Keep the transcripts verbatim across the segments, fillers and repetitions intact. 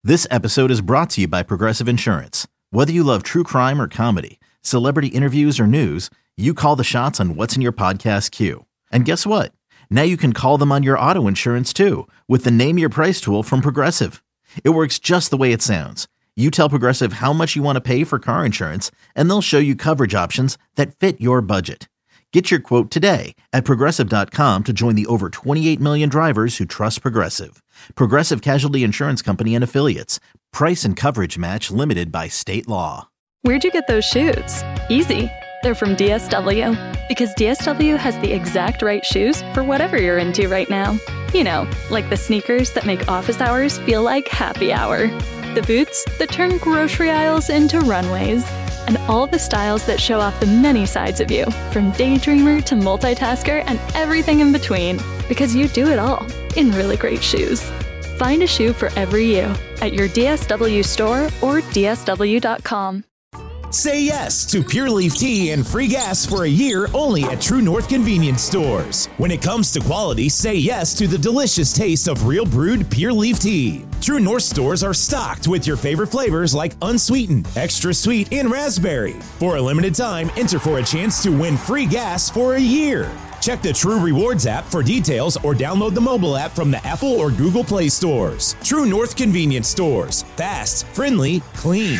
This episode is brought to you by Progressive Insurance. Whether you love true crime or comedy, celebrity interviews or news, you call the shots on what's in your podcast queue. And guess what? Now you can call them on your auto insurance too with the Name Your Price tool from Progressive. It works just the way it sounds. You tell Progressive how much you want to pay for car insurance, and they'll show you coverage options that fit your budget. Get your quote today at Progressive dot com to join the over twenty-eight million drivers who trust Progressive. Progressive Casualty Insurance Company and Affiliates. Price and coverage match limited by state law. Where'd you get those shoes? Easy. They're from D S W. Because D S W has the exact right shoes for whatever you're into right now. You know, like the sneakers that make office hours feel like happy hour. The boots that turn grocery aisles into runways. And all the styles that show off the many sides of you, from daydreamer to multitasker and everything in between. Because you do it all in really great shoes. Find a shoe for every you at your D S W store or D S W dot com. Say yes to Pure Leaf Tea and free gas for a year only at True North Convenience Stores. When it comes to quality, say yes to the delicious taste of real brewed Pure Leaf Tea. True North stores are stocked with your favorite flavors like unsweetened, extra sweet, and raspberry. For a limited time, enter for a chance to win free gas for a year. Check the True Rewards app for details or download the mobile app from the Apple or Google Play stores. True North Convenience Stores. Fast, friendly, clean.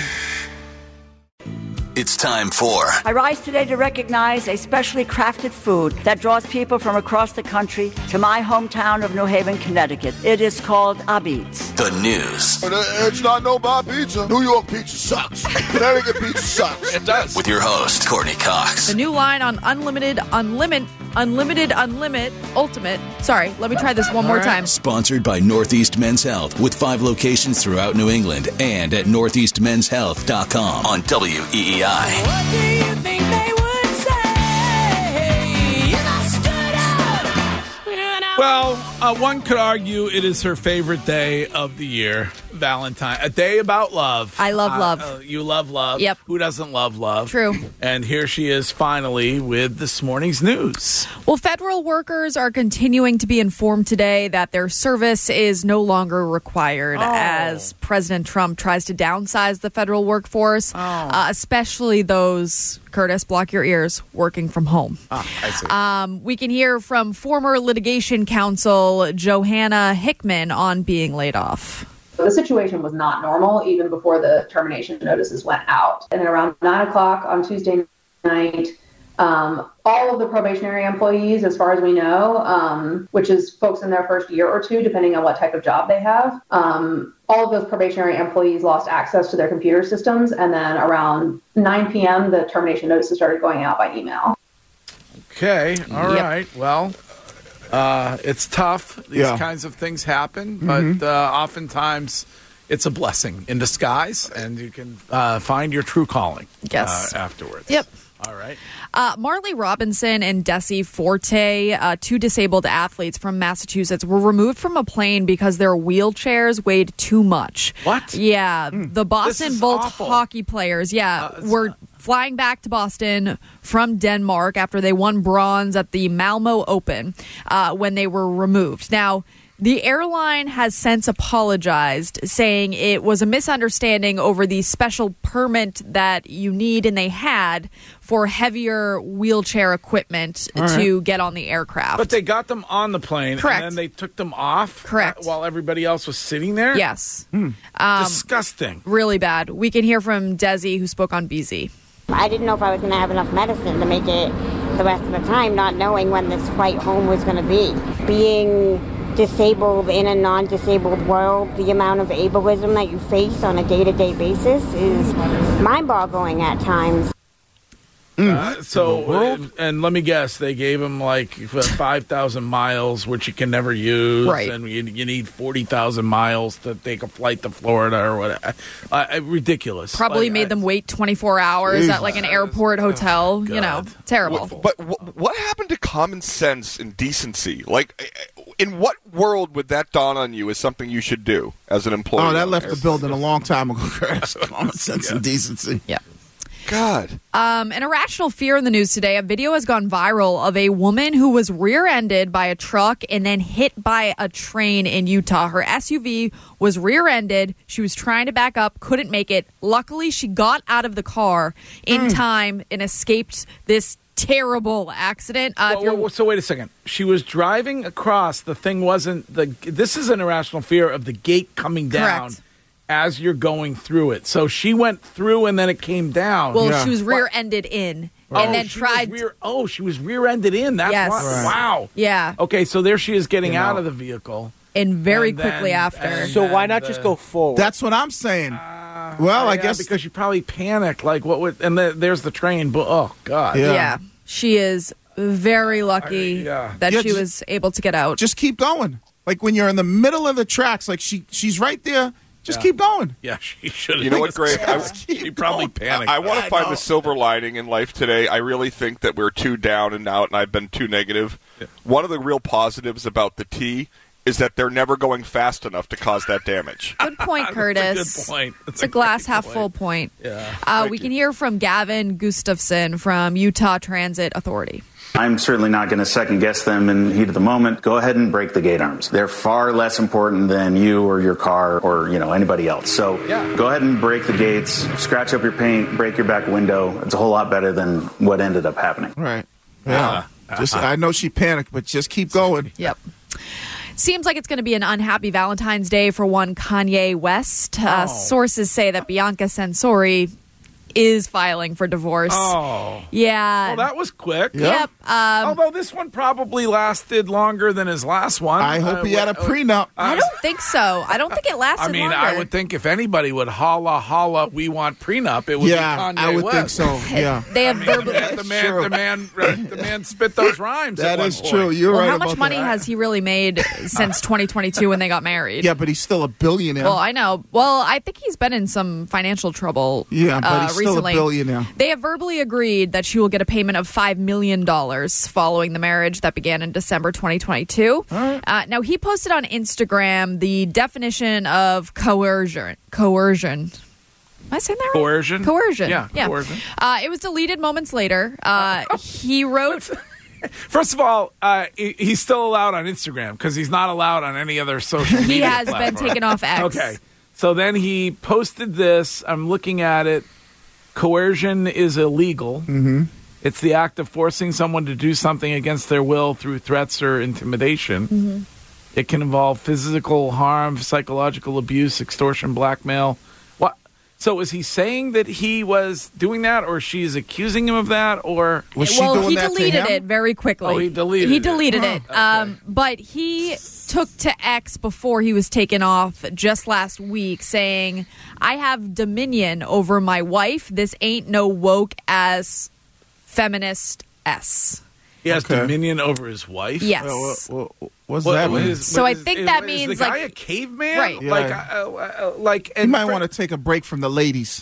It's time for... I rise today to recognize a specially crafted food that draws people from across the country to my hometown of New Haven, Connecticut. It is called Abitz. The news. It's not no Bob Pizza. New York pizza sucks. Connecticut pizza sucks. It does. With your host, Courtney Cox. The new line on Unlimited, Unlimit, Unlimited, Unlimit, Ultimate. Sorry, let me try this one more time. Sponsored by Northeast Men's Health, with five locations throughout New England and at northeast men's health dot com on W E E I. What do you think they would say if I stood up? Well, uh, one could argue it is her favorite day of the year, Valentine. A day about love. I love uh, love. Uh, you love love. Yep. Who doesn't love love? True. And here she is finally with this morning's news. Well, federal workers are continuing to be informed today that their service is no longer required oh. as President Trump tries to downsize the federal workforce, oh. uh, especially those, Curtis, block your ears, working from home. Ah, I see. Um, we can hear from former litigation counsel Johanna Hickman on being laid off. The situation was not normal even before the termination notices went out. And then around nine o'clock on Tuesday night, um, all of the probationary employees, as far as we know, um, which is folks in their first year or two, depending on what type of job they have, um, all of those probationary employees lost access to their computer systems. And then around nine p.m., the termination notices started going out by email. Okay. All Yep. right. Well, uh, it's tough. These Yeah. kinds of things happen, Mm-hmm. but uh, oftentimes it's a blessing in disguise, and you can uh, find your true calling Yes. uh, afterwards. Yep. All right. Uh, Marley Robinson and Desi Forte, uh, two disabled athletes from Massachusetts, were removed from a plane because their wheelchairs weighed too much. What? Yeah. The Boston is Volt awful. hockey players, yeah, Uh, it's were not- flying back to Boston from Denmark after they won bronze at the Malmo Open uh, when they were removed. Now, the airline has since apologized, saying it was a misunderstanding over the special permit that you need and they had for heavier wheelchair equipment All right. to get on the aircraft. But they got them on the plane, Correct. and then they took them off Correct. uh, while everybody else was sitting there? Yes. Hmm. Um, Disgusting. really bad. We can hear from Desi, who spoke on B Z. I didn't know if I was going to have enough medicine to make it the rest of the time, not knowing when this flight home was going to be. Being disabled in a non-disabled world, the amount of ableism that you face on a day-to-day basis is mind-boggling at times. Uh, so, uh, and let me guess, they gave him like five thousand miles, which you can never use. Right. And you, you need forty thousand miles to take a flight to Florida or whatever. Uh, uh, ridiculous. Probably Like, made I- them wait twenty-four hours Jesus. at like an airport hotel. God. You know, terrible. What, but what, what happened to common sense and decency? Like, in what world would that dawn on you as something you should do as an employee? Oh, that left the building a long time ago, Chris. Common sense and decency. Yeah. God. Um, an irrational fear in the news today. A video has gone viral of a woman who was rear-ended by a truck and then hit by a train in Utah. Her S U V was rear-ended. She was trying to back up, couldn't make it. Luckily, she got out of the car in Mm. time and escaped this terrible accident. Uh, if Whoa, you're- whoa, whoa, so wait a second. She was driving across. The thing wasn't the. This is an irrational fear of the gate coming down Correct. as you're going through it. So she went through and then it came down. Well, she was rear-ended in Oh, and then she tried. was rear, oh, she was rear-ended in. That's Yes. why. Right. Wow. Yeah. Okay, so there she is getting You out know. of the vehicle. And very And quickly then- after. and So why then not the- just go forward? That's what I'm saying. well, I Yeah, guess because you probably panicked. Like what would? And the, there's the train. But oh god. Yeah. Yeah. She is very lucky yeah. that Yeah, she just- was able to get out. just keep going. Like when you're in the middle of the tracks, like she she's right there. Just Yeah. keep going. Yeah, she should. You know what, Greg? I, She probably panicked. I, I want I to find know. the silver lining in life today. I really think that we're too down and out, and I've been too negative. One of the real positives about the T is that they're never going fast enough to cause that damage. Good point, Curtis. Good point. That's It's a glass half full point. Yeah. Uh, we can hear from Gavin Gustafson from Utah Transit Authority. I'm certainly not going to second guess them in the heat of the moment. Go ahead and break the gate arms. They're far less important than you or your car or, you know, anybody else. So Yeah. go ahead and break the gates, scratch up your paint, break your back window. It's a whole lot better than what ended up happening. Right. Yeah. Uh, just uh, I know she panicked, but just keep going. Yep. Seems like it's going to be an unhappy Valentine's Day for one Kanye West. Uh, Oh. Sources say that Bianca Censori is filing for divorce. Oh. Yeah. Well, that was quick. Yep. Um, Although this one probably lasted longer than his last one. I hope Uh, he had a what- prenup. I don't think so. I don't think it lasted I mean, longer. I would think if anybody would holla, holla, we want prenup, it would Yeah, be Kanye I would think West. so. Yeah. They have verbal. The man, the man, the man spit those rhymes. That at one is point. true. You're Well, right how about much money that. has he really made since twenty twenty-two when they got married? Yeah, but he's still a billionaire. Well, I know. Well, I think he's been in some financial trouble. yeah, but uh, he's still recently. a billionaire. They have verbally agreed that she will get a payment of five million dollars following the marriage that began in December twenty twenty-two. Uh, now, he posted on Instagram the definition of coercion. Coercion. Am I saying that right? Coercion? Coercion. Yeah, yeah. coercion. Uh, it was deleted moments later. Uh, he wrote... First of all, uh, he, he's still allowed on Instagram because he's not allowed on any other social media He has been platform. taken off X. Okay. So then he posted this. I'm looking at it. Coercion is illegal. Mm-hmm. It's the act of forcing someone to do something against their will through threats or intimidation. Mm-hmm. It can involve physical harm, psychological abuse, extortion, blackmail. What? So is he saying that he was doing that, or she's accusing him of that, or Was she well, doing he that to deleted him? it very quickly. Oh, he deleted He it. deleted Huh. it. Okay. Um, but he took to X before he was taken off just last week, saying, "I have dominion over my wife. This ain't no woke ass feminist s." he has Okay. dominion over his wife? Yes. Uh, what, what, what's What- that what mean? is- So what I is- think is- that is means, the guy like- a caveman, Right. Like, Yeah. uh, uh, like, You and might for- want to take a break from the ladies.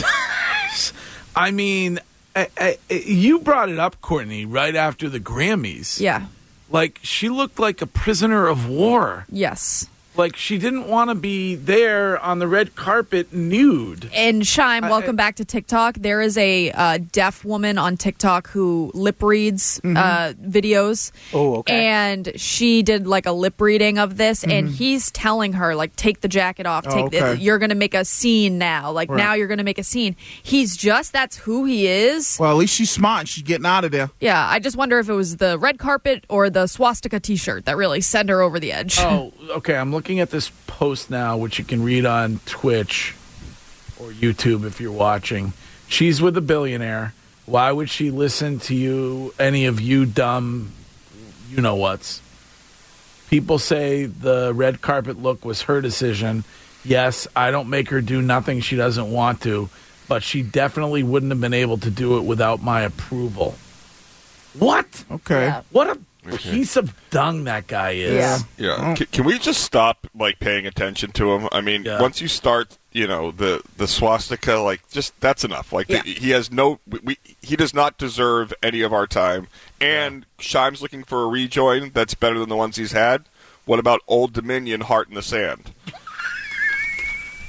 I mean, I, I, you brought it up, Courtney, right after the Grammys. Yeah. Like, she looked like a prisoner of war. Yes. Like, she didn't want to be there on the red carpet nude. And Shime, welcome back to TikTok. There is a uh, deaf woman on TikTok who lip reads uh, videos. Oh, okay. And she did like a lip reading of this, and he's telling her like, "Take the jacket off. Oh, Take the, okay. you're going to make a scene now. Like Right. now you're going to make a scene." He's just that's who he is. Well, at least she's smart and she's getting out of there. Yeah, I just wonder if it was the red carpet or the swastika T-shirt that really sent her over the edge. Oh, okay. I'm looking at this post now, which you can read on Twitch or YouTube if you're watching. She's with a billionaire. Why would she listen to you, any of you dumb you-know-whats? People say the red carpet look was her decision. Yes, I don't make her do nothing she doesn't want to, but she definitely wouldn't have been able to do it without my approval. What? Okay. Yeah. What a piece of dung that guy is. Yeah. Yeah. Can, can we just stop like paying attention to him? I mean, Yeah. once you start, you know, the the swastika, like just that's enough. Like Yeah. the, he has no, we, we he does not deserve any of our time. And Shime's looking for a rejoin that's better than the ones he's had. What about Old Dominion, Heart in the Sand?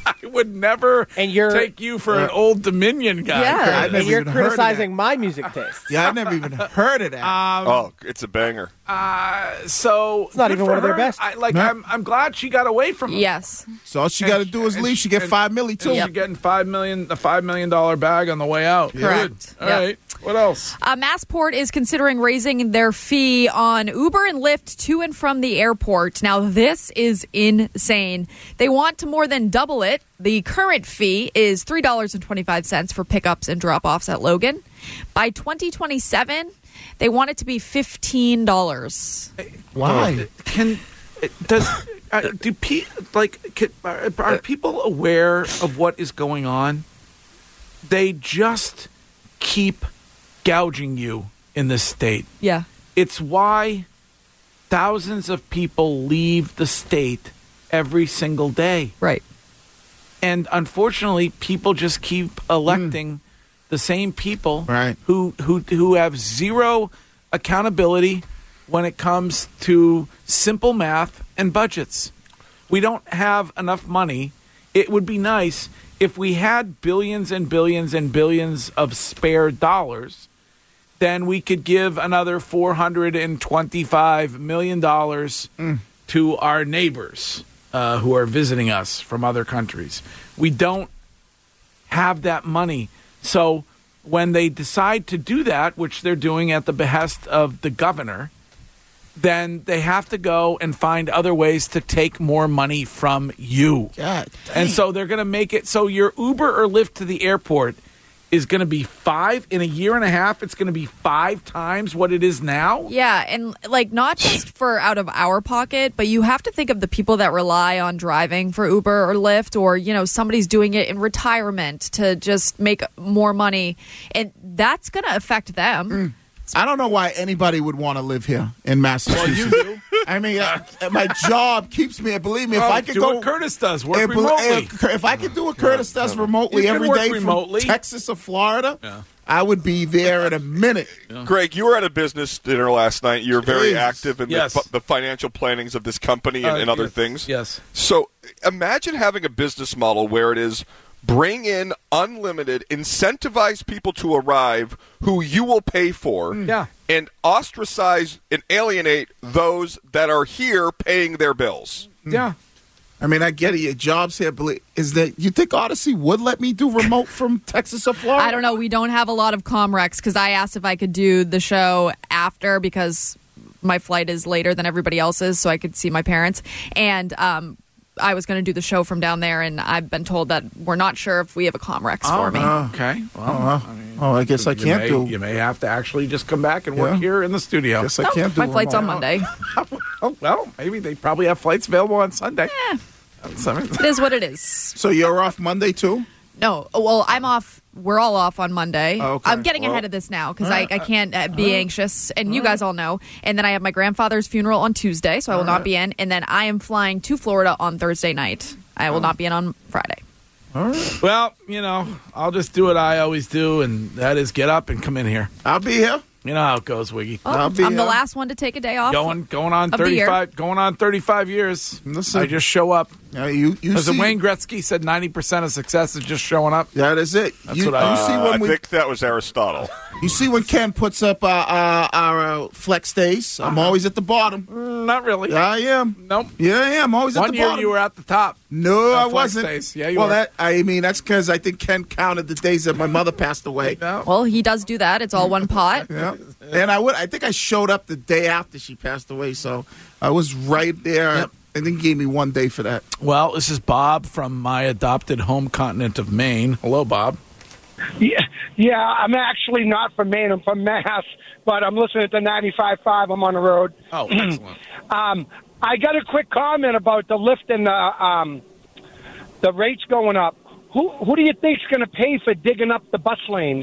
I would never and you're, take you for an Old Dominion guy. Yeah. And you're criticizing my music taste. Yeah, I've never even heard of that. Um, oh, it's a banger. Uh, so it's not good even for one of their her. best. I, like No. I'm, I'm glad she got away from him. Yes. So all she got to do is and leave. She get and- five milli too. And She's getting five million, the five million dollar bag on the way out. Correct. Good. All Yep. right. What else? Uh, Massport is considering raising their fee on Uber and Lyft to and from the airport. Now, this is insane. They want to more than double it. The current fee is three dollars and twenty-five cents for pickups and drop-offs at Logan. By twenty twenty-seven, they want it to be fifteen dollars. Why? Can does uh, do pe- like can, are, are people aware of what is going on? They just keep gouging you in this state. Yeah. It's why thousands of people leave the state every single day. Right. And unfortunately, people just keep electing mm. the same people right. who, who who have zero accountability when it comes to simple math and budgets. We don't have enough money. It would be nice if we had billions and billions and billions of spare dollars, then we could give another four hundred twenty-five million dollars mm. to our neighbors uh, who are visiting us from other countries. We don't have that money. So when they decide to do that, which they're doing at the behest of the governor, then they have to go and find other ways to take more money from you. God, and so they're going to make it so your Uber or Lyft to the airport is going to be five in a year and a half. It's going to be five times what it is now. Yeah, and like not just for out of our pocket, but you have to think of the people that rely on driving for Uber or Lyft, or you know somebody's doing it in retirement to just make more money, and that's going to affect them. Mm. I don't know why anybody would want to live here in Massachusetts. Well, you do. I mean, uh, my job keeps me. Believe me, if oh, I could do go, what Curtis does, work if, remotely. If I could do what Curtis does remotely you every work day remotely. from Texas or Florida, yeah. I would be there in a minute. Yeah. Greg, you were at a business dinner last night. You're very Jesus. active in yes. the, the financial plannings of this company and, uh, and other yes. things. Yes. So imagine having a business model where it is bring in unlimited, incentivize people to arrive who you will pay for, yeah. and ostracize and alienate those that are here paying their bills. Yeah. I mean, I get it. Your job's here. But is that you think Odyssey would let me do remote from Texas or Florida? I don't know. We don't have a lot of Comrex because I asked if I could do the show after because my flight is later than everybody else's, so I could see my parents. And um, I was going to do the show from down there, and I've been told that we're not sure if we have a Comrex oh, for me. Uh, okay. Well, uh, I mean, oh, I guess I can't may, do. You may have to actually just come back and yeah. work here in the studio. Guess I no, can't do my flight's remote. on Monday. oh, well, maybe they probably have flights available on Sunday. Yeah. It is what it is. So you're off Monday too? No. Well, I'm off. We're all off on Monday. Oh, okay. I'm getting well, ahead of this now because right. I, I can't uh, be right. anxious, and all you guys right. all know. And then I have my grandfather's funeral on Tuesday, so I will all not right. be in. And then I am flying to Florida on Thursday night. I will oh. not be in on Friday. All right. Well, you know, I'll just do what I always do, and that is get up and come in here. I'll be here. You know how it goes, Wiggy. Oh, I'm here. the last one to take a day off. Going going on of the year. thirty-five going on thirty-five years. Listen. I just show up. Yeah, you you As see, Wayne Gretzky said, ninety percent of success is just showing up. that is it. That's you, what I- you see Uh, when I we think that was Aristotle. you see when Ken puts up uh, uh, our uh, flex days. I'm Uh-huh. always at the bottom. Mm, not really. Yeah, I am. Nope. Yeah, I am. Always One at the year bottom. you were at the top. No, Uh, I flex wasn't. days. Yeah, you well, were. that I mean that's because I think Ken counted the days that my mother passed away. No. Well, he does do that. It's all one pot. Yeah, and I would. I think I showed up the day after she passed away, so I was right there. Yep. I think he gave me one day for that. Well, this is Bob from my adopted home continent of Maine. Hello, Bob. Yeah, yeah. I'm actually not from Maine. I'm from Mass, but I'm listening to ninety-five point five. I'm on the road. Oh, excellent. um, I got a quick comment about the lift and the um, the rates going up. Who who do you think's going to pay for digging up the bus lanes?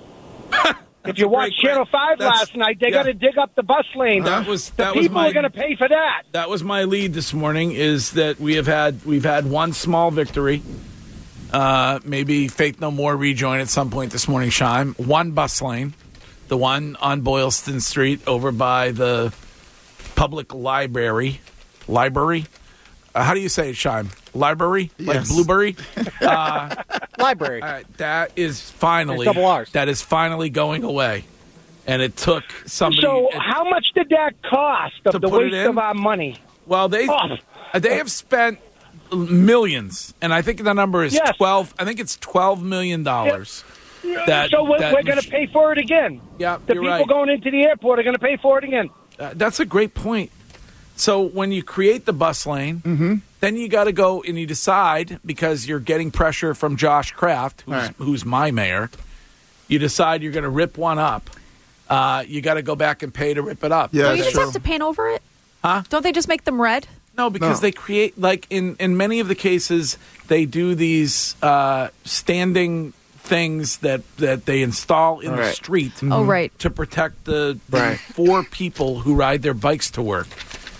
If you watched Channel Five last night, they yeah. got to dig up the bus lanes. That was the that was people my, are going to pay for that. That was my lead this morning. Is that we have had we've had one small victory. Uh, maybe Faith No More rejoin at some point this morning. Shime one bus lane, the one on Boylston Street over by the public library. Library. uh, how do you say it, Shime? Library? Like Yes. Blueberry? Uh, Library. all right, that is finally There's double R's. that is finally going away, and it took somebody. So, it- how much did that cost of To the put it waste in? of our money? well, they Oh. they have spent millions, and I think the number is Yes. twelve. I think it's twelve million dollars. That, so we're, that we're going to mach- pay for it again. Yeah, The you're people right. going into the airport are going to pay for it again. Uh, that's a great point. So when you create the bus lane, Mm-hmm. then you got to go and you decide, because you're getting pressure from Josh Kraft, who's, Right. who's my mayor. You decide you're going to rip one up. Uh, you got to go back and pay to rip it up. Yeah, Don't you that's just have true. to paint over it? Huh? Don't they just make them red? No, because No. they create, like in, in many of the cases, they do these uh, standing things that, that they install in the Right. street Oh, right. to protect the, the Right. four people who ride their bikes to work.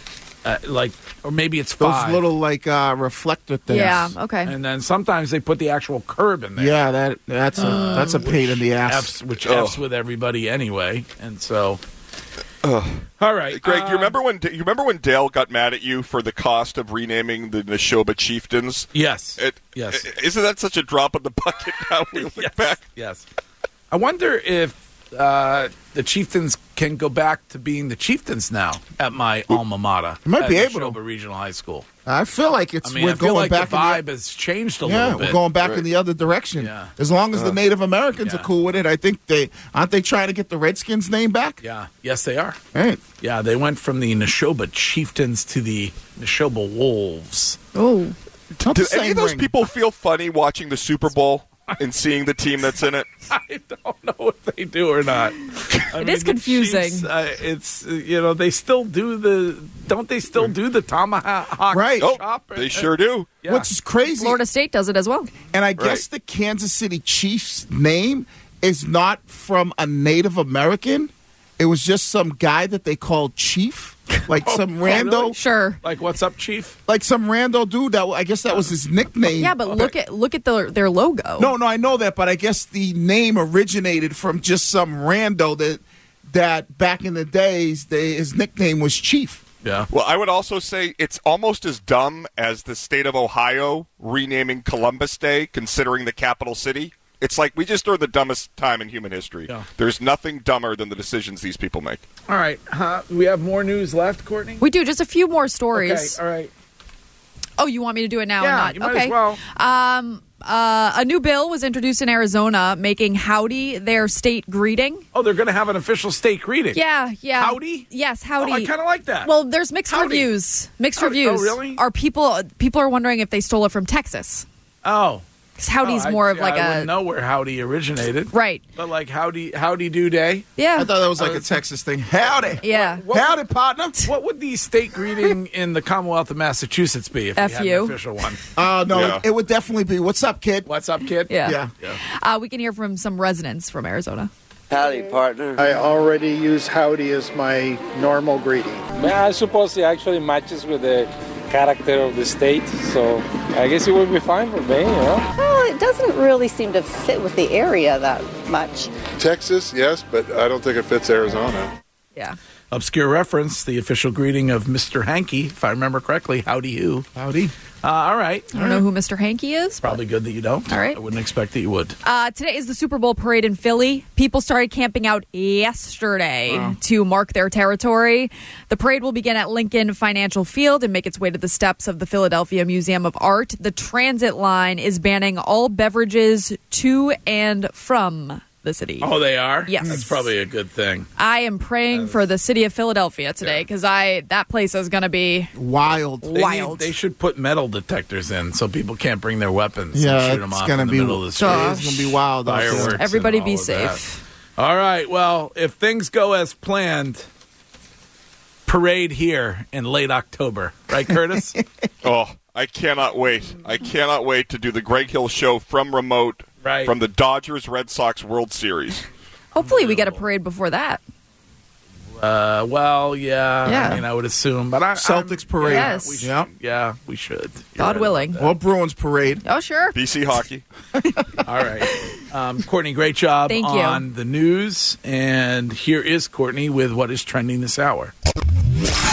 Uh, like, or maybe it's Those five. little like uh, reflector things. Yeah, okay. And then sometimes they put the actual curb in there. Yeah, that that's a that's a pain in the ass. F's, which Oh. F's with everybody anyway. And so, all right. Greg, um, you remember when you remember when Dale got mad at you for the cost of renaming the Neshoba Chieftains? Yes. It, Yes. i- Isn't that such a drop in the bucket now? We look yes, back. yes. I wonder if uh, the Chieftains can go back to being the Chieftains now at my alma mater. might at be able to. Neshoba Regional High School. I feel like it's I mean, we're I feel going like back. the in vibe has changed a yeah, little bit. we're going back Right. in the other direction. Yeah. As long as Uh. the Native Americans Yeah. are cool with it, I think they aren't they trying to get the Redskins name back. Yeah. Yes, they are. Right. Yeah, they went from the Neshoba Chieftains to the Neshoba Wolves. Oh. Not Do the same any of those ring. people feel funny watching the Super Bowl and seeing the team that's in it? I don't know if they do or not. I It is the confusing. Chiefs, uh, it's uh, you know they still do the don't they still do the tomahawk Right. Oh, chop? they sure do. Yeah. Which is crazy. Florida State does it as well. And I guess Right. the Kansas City Chiefs name is not from a Native American. It was just some guy that they called Chief, like some oh, rando, really? Sure. Like, what's up, Chief? like some rando dude. That I guess that was his nickname. Yeah, but look at look at the, their logo. No, no, I know that, but I guess the name originated from just some rando that that back in the days, they, his nickname was Chief. Yeah. Well, I would also say it's almost as dumb as the state of Ohio renaming Columbus Day, considering the capital city. It's like we just are the dumbest time in human history. Yeah. There's nothing dumber than the decisions these people make. All right. Uh, we have more news left, Courtney. We do just a few more Okay. stories. All right. Oh, you want me to do it now Yeah, or not? you might okay. as well. Um, uh, a new bill was introduced in Arizona making howdy their state greeting. Oh, they're going to have an official state greeting. Yeah, yeah. Howdy? Yes, howdy. Oh, I kind of like that. Well, there's mixed Howdy. reviews. Mixed Howdy. reviews. Oh, really? Are people people are wondering if they stole it from Texas? oh. Because howdy's Oh, I- more of yeah, like I a wouldn't know where howdy originated. right. But like howdy, howdy do day. Yeah. I thought that was like a Texas thing. Howdy. Yeah. What- Howdy, partner. What would the state greeting in the Commonwealth of Massachusetts be if F we had you. an official one? Uh, no, Yeah. it, it would definitely be, what's up, kid? What's up, kid? Yeah. Yeah. Uh, we can hear from some residents from Arizona. Howdy, partner. I already use howdy as my normal greeting. Yeah, I suppose it actually matches with the character of the state, so I guess it would be fine for me, you know? Well, it doesn't really seem to fit with the area that much. Texas, yes, but I don't think it fits Arizona. Yeah. Obscure reference, the official greeting of Mister Hankey, if I remember correctly. Howdy, you. Howdy. Uh, all right. I don't know who Mister Hankey is. Probably good that you don't. All right. I wouldn't expect that you would. Uh, today is the Super Bowl parade in Philly. People started camping out yesterday Wow. to mark their territory. The parade will begin at Lincoln Financial Field and make its way to the steps of the Philadelphia Museum of Art. The transit line is banning all beverages to and from the city. Oh, they are? Yes. That's probably a good thing. I am praying for the city of Philadelphia today because I that place is going to be wild. They, Wild. need- they should put metal detectors in so people can't bring their weapons Yeah, and shoot them it's off gonna in the be- middle of the street. It's gonna be wild out there. Fireworks and Everybody be all of that. safe. All right. Well, if things go as planned, parade here in late October. Right, Curtis? Oh, I cannot wait. I cannot wait to do the Greg Hill Show from remote Right. from the Dodgers Red Sox World Series. Hopefully we get a parade before that. Uh, well, yeah. Yeah. I mean, I would assume, but I, Celtics I'm- parade. Yeah, Yes. we should. Yeah. Yeah, we should. You're God right willing. about Or Bruins parade. Oh, sure. B C hockey. that. All right. Um, Courtney, great job Thank you. on the news. And here is Courtney with what is trending this hour.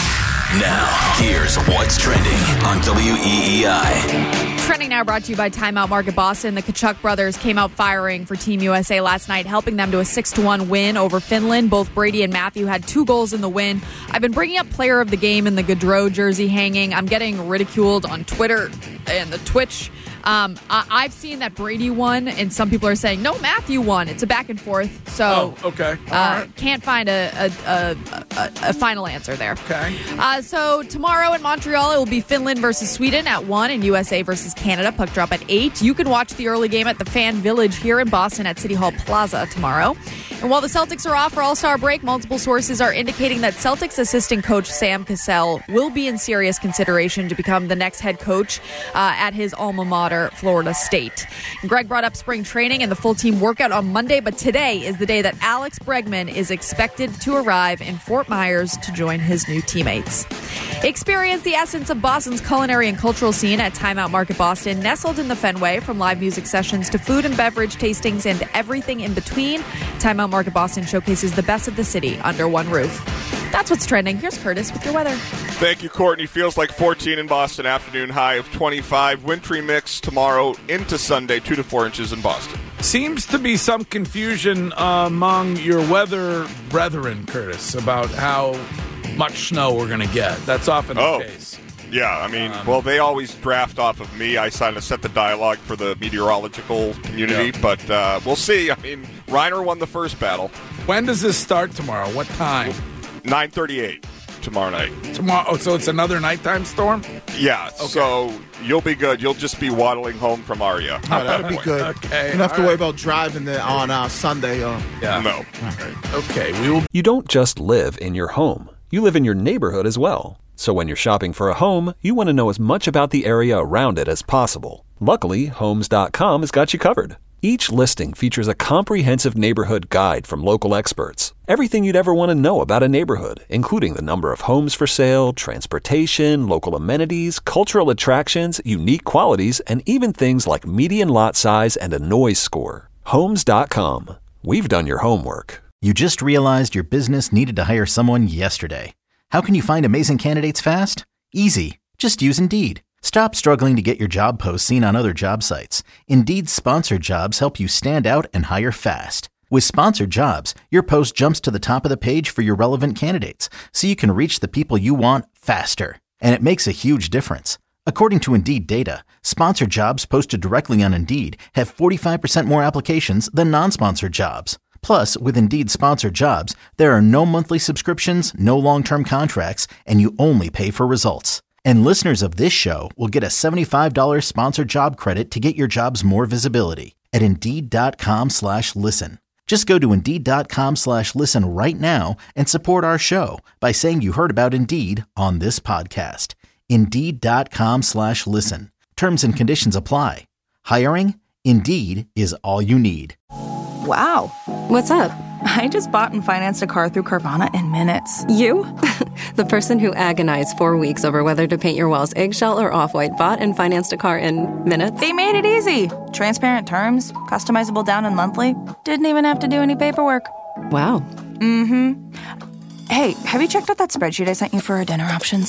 Now, here's what's trending on W E E I. Trending now brought to you by Timeout Market Boston. The Kachuk brothers came out firing for Team U S A last night, helping them to a six to one win over Finland. Both Brady and Matthew had two goals in the win. I've been bringing up player of the game in the Gaudreau jersey hanging. I'm getting ridiculed on Twitter and the Twitch. Um, I- I've seen that Brady won, and some people are saying, no, Matthew won. It's a back and forth. So, oh, okay. Uh, right. Can't find a, a, a, a, a final answer there. Okay. Uh, so, tomorrow in Montreal, it will be Finland versus Sweden at one and U S A versus Canada. Puck drop at eight. You can watch the early game at the Fan Village here in Boston at City Hall Plaza tomorrow. And while the Celtics are off for All-Star break, multiple sources are indicating that Celtics assistant coach Sam Cassell will be in serious consideration to become the next head coach uh, at his alma mater, Florida State. And Greg brought up spring training and the full team workout on Monday, but today is the day that Alex Bregman is expected to arrive in Fort Myers to join his new teammates. Experience the essence of Boston's culinary and cultural scene at Timeout Market Boston, nestled in the Fenway. From live music sessions to food and beverage tastings and everything in between, Timeout Market Boston showcases the best of the city under one roof. That's what's trending. Here's Curtis with your weather. Thank you, Courtney. Feels like fourteen in Boston. Afternoon high of twenty-five. Wintry mix tomorrow into Sunday, two to four inches in Boston. Seems to be some confusion uh, among your weather brethren, Curtis, about how much snow we're going to get. That's often the oh. case. Yeah, I mean, Um, well, they always draft off of me. I kind of set the dialogue for the meteorological community, Yeah. but uh, we'll see. I mean, Reiner won the first battle. When does this start tomorrow? What time? nine thirty-eight tomorrow night. Tomorrow. Oh, so it's another nighttime storm? Yeah, so you'll be good. You'll just be waddling home from Aria. Oh, that'll be good. Okay, You don't have to all worry right. about driving there on uh, Sunday. Uh, Yeah. No. Okay, we will. You don't just live in your home. You live in your neighborhood as well. So when you're shopping for a home, you want to know as much about the area around it as possible. Luckily, Homes dot com has got you covered. Each listing features a comprehensive neighborhood guide from local experts. Everything you'd ever want to know about a neighborhood, including the number of homes for sale, transportation, local amenities, cultural attractions, unique qualities, and even things like median lot size and a noise score. Homes dot com. We've done your homework. You just realized your business needed to hire someone yesterday. How can you find amazing candidates fast? Easy. Just use Indeed. Stop struggling to get your job posts seen on other job sites. Indeed's sponsored jobs help you stand out and hire fast. With sponsored jobs, your post jumps to the top of the page for your relevant candidates, so you can reach the people you want faster. And it makes a huge difference. According to Indeed data, sponsored jobs posted directly on Indeed have forty-five percent more applications than non-sponsored jobs. Plus, with Indeed sponsored jobs, there are no monthly subscriptions, no long-term contracts, and you only pay for results. And listeners of this show will get a seventy-five dollars sponsored job credit to get your jobs more visibility at Indeed.com slash listen. Just go to Indeed.com slash listen right now and support our show by saying you heard about Indeed on this podcast. Indeed.com slash listen. Terms and conditions apply. Hiring? Indeed is all you need. Wow. What's up? I just bought and financed a car through Carvana in minutes. You? The person who agonized four weeks over whether to paint your walls eggshell or off-white bought and financed a car in minutes. They made it easy. Transparent terms, customizable down and monthly. Didn't even have to do any paperwork. Wow. Mm-hmm. Hey, have you checked out that spreadsheet I sent you for our dinner options?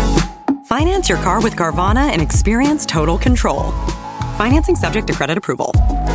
Finance your car with Carvana and experience total control. Financing subject to credit approval.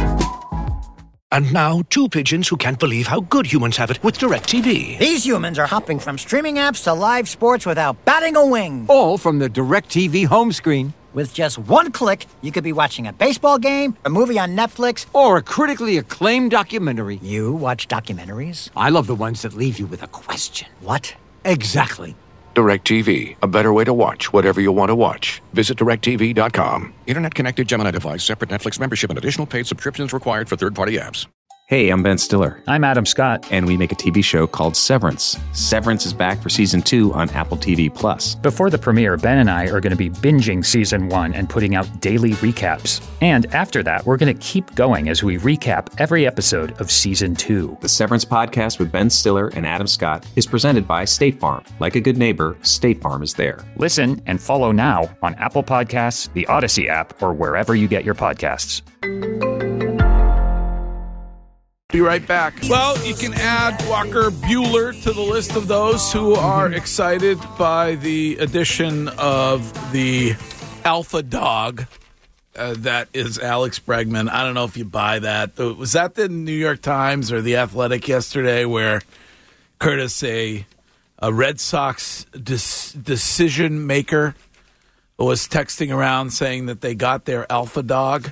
And now, two pigeons who can't believe how good humans have it with DirecTV. These humans are hopping from streaming apps to live sports without batting a wing. All from the DirecTV home screen. With just one click, you could be watching a baseball game, a movie on Netflix, or a critically acclaimed documentary. You watch documentaries? I love the ones that leave you with a question. What? Exactly. DirecTV, a better way to watch whatever you want to watch. Visit direct T V dot com. Internet-connected Gemini device, separate Netflix membership, and additional paid subscriptions required for third-party apps. Hey, I'm Ben Stiller. I'm Adam Scott. And we make a T V show called Severance. Severance is back for season two on Apple T V Plus. Before the premiere, Ben and I are going to be binging season one and putting out daily recaps. And after that, we're going to keep going as we recap every episode of season two. The Severance podcast with Ben Stiller and Adam Scott is presented by State Farm. Like a good neighbor, State Farm is there. Listen and follow now on Apple Podcasts, the Odyssey app, or wherever you get your podcasts. Be right back. Well, you can add Walker Buehler to the list of those who are excited by the addition of the alpha dog. Uh, that is Alex Bregman. I don't know if you buy that. Was that the New York Times or the Athletic yesterday where Curtis, a, a Red Sox dis- decision maker, was texting around saying that they got their alpha dog?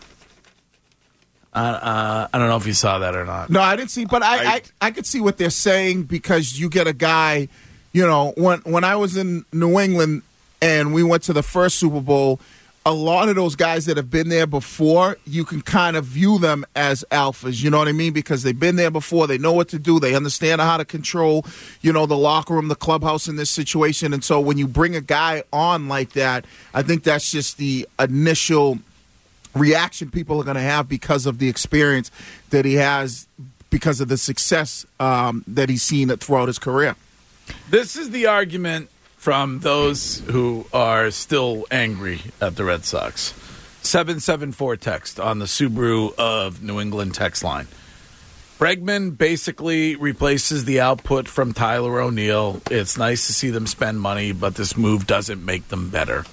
Uh, uh, I don't know if you saw that or not. No, I didn't see, but I, I, I, I could see what they're saying because you get a guy, you know, when, when I was in New England and we went to the first Super Bowl, a lot of those guys that have been there before, you can kind of view them as alphas, you know what I mean? Because they've been there before, they know what to do, they understand how to control, you know, the locker room, the clubhouse in this situation. And so when you bring a guy on like that, I think that's just the initial reaction people are going to have because of the experience that he has, because of the success um, that he's seen throughout his career. This is the argument from those who are still angry at the Red Sox. seven seven four text on the Subaru of New England text line. Bregman basically replaces the output from Tyler O'Neill. It's nice to see them spend money, but this move doesn't make them better.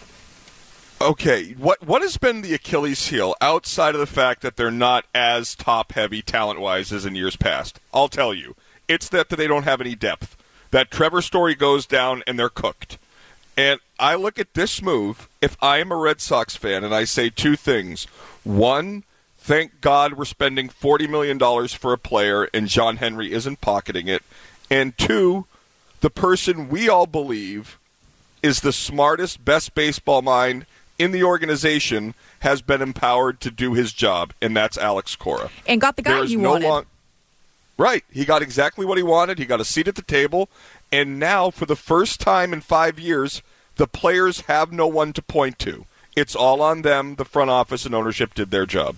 Okay, what what has been the Achilles heel outside of the fact that they're not as top-heavy talent-wise as in years past? I'll tell you. It's that they don't have any depth. That Trevor Story goes down and they're cooked. And I look at this move, if I am a Red Sox fan, and I say two things. One, thank God we're spending forty million dollars for a player and John Henry isn't pocketing it. And two, the person we all believe is the smartest, best baseball mind in the organization has been empowered to do his job, and that's Alex Cora. And got the guy he no wanted. Long- right. He got exactly what he wanted. He got a seat at the table. And now, for the first time in five years, the players have no one to point to. It's all on them. The front office and ownership did their job.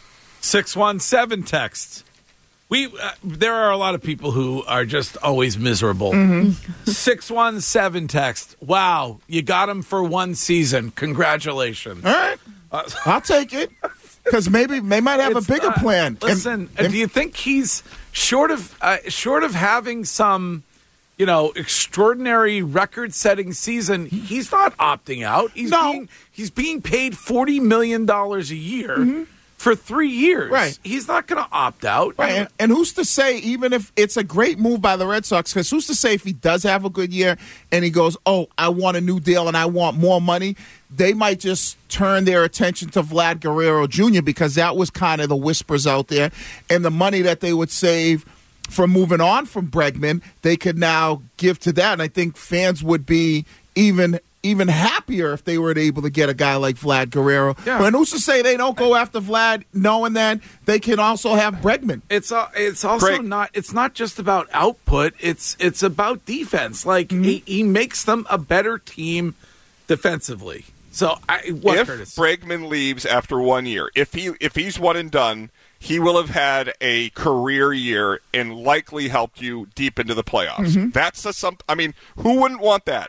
six one seven text. We uh, there are a lot of people who are just always miserable. Mm-hmm. six one seven text. Wow, you got him for one season. Congratulations. All right. Uh, I'll take it. Because maybe they might have It's, a bigger uh, plan. Listen, And- do you think he's short of uh, short of having some, you know, extraordinary record-setting season? He's not opting out. He's No. being he's being paid forty million dollars a year for three years. Right. He's not going to opt out. Right, and, and who's to say, even if it's a great move by the Red Sox, because who's to say if he does have a good year and he goes, oh, I want a new deal and I want more money, they might just turn their attention to Vlad Guerrero Junior because that was kind of the whispers out there. And the money that they would save from moving on from Bregman, they could now give to that. And I think fans would be even even happier if they were able to get a guy like Vlad Guerrero. Yeah. But who's to say they don't go after Vlad knowing that they can also have Bregman? It's uh, it's also Greg. not it's not just about output. It's it's about defense. Like he, he makes them a better team defensively. So I what if Curtis? Bregman leaves after one year, if he if he's one and done, he will have had a career year and likely helped you deep into the playoffs. Mm-hmm. That's a some. I mean, who wouldn't want that?